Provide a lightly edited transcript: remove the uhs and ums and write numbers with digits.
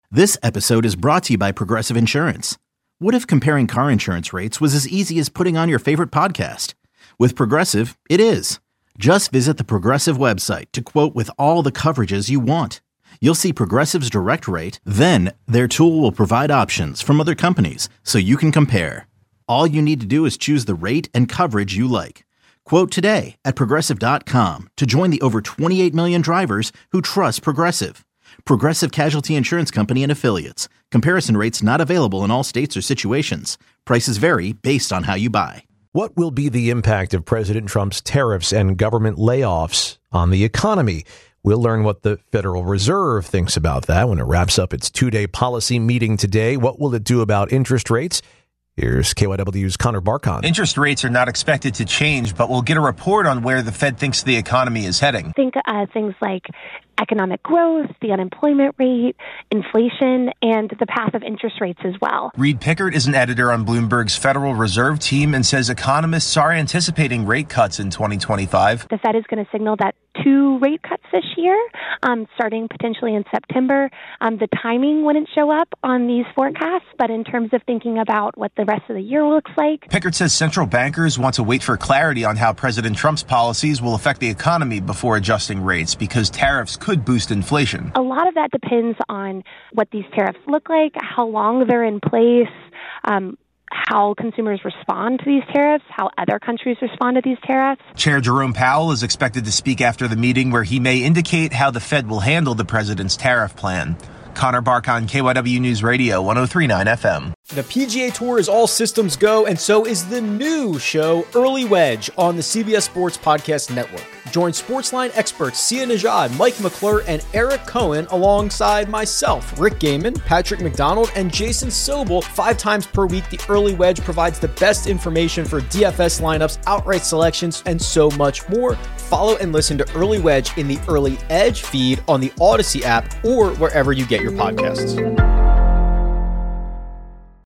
This episode is brought to you by Progressive Insurance. What if comparing car insurance rates was as easy as putting on your favorite podcast? With Progressive, it is. Just visit the Progressive website to quote with all the coverages you want. You'll see Progressive's direct rate, then their tool will provide options from other companies so you can compare. All you need to do is choose the rate and coverage you like. Quote today at Progressive.com to join the over 28 million drivers who trust Progressive. Progressive Casualty Insurance Company and Affiliates. Comparison rates not available in all states or situations. Prices vary based on how you buy. What will be the impact of President Trump's tariffs and government layoffs on the economy? We'll learn what the Federal Reserve thinks about that when it wraps up its two-day policy meeting today. What will it do about interest rates? Here's KYW's Connor Barkon. Interest rates are not expected to change, but we'll get a report on where the Fed thinks the economy is heading. Think things like economic growth, the unemployment rate, inflation, and the path of interest rates as well. Reed Pickert is an editor on Bloomberg's Federal Reserve team and says economists are anticipating rate cuts in 2025. The Fed is going to signal that 2 rate cuts this year, starting potentially in September. The timing wouldn't show up on these forecasts, but in terms of thinking about what the rest of the year looks like. Pickert says central bankers want to wait for clarity on how President Trump's policies will affect the economy before adjusting rates because tariffs could boost inflation. A lot of that depends on what these tariffs look like, how long they're in place, how consumers respond to these tariffs, how other countries respond to these tariffs. Chair Jerome Powell is expected to speak after the meeting where he may indicate how the Fed will handle the president's tariff plan. Connor Barkon, KYW News Radio, 103.9 FM. The PGA Tour is all systems go, and so is the new show, Early Wedge, on the CBS Sports Podcast Network. Join Sportsline experts Sia Nejad, Mike McClure, and Eric Cohen alongside myself, Rick Gaiman, Patrick McDonald, and Jason Sobel 5 times per week. The Early Wedge provides the best information for DFS lineups, outright selections, and so much more. Follow and listen to Early Wedge in the Early Edge feed on the Odyssey app or wherever you get your podcasts.